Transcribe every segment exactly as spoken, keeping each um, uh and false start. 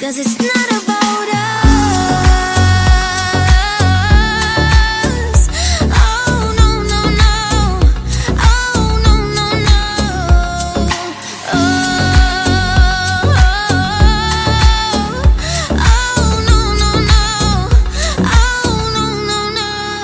'cause it's not about us. Oh no no no, oh no no no, oh, oh no no no, oh no no no.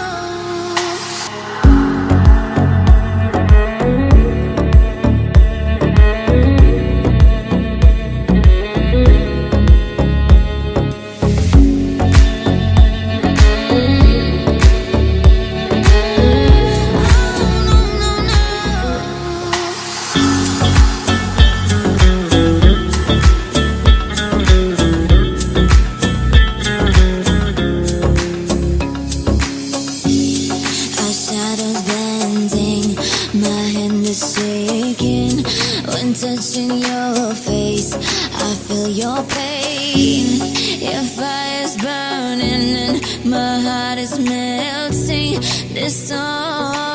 Our shadows blending, my hand is shaking. When touching your face, I feel your pain. Your fire's burning and my heart is melting. This song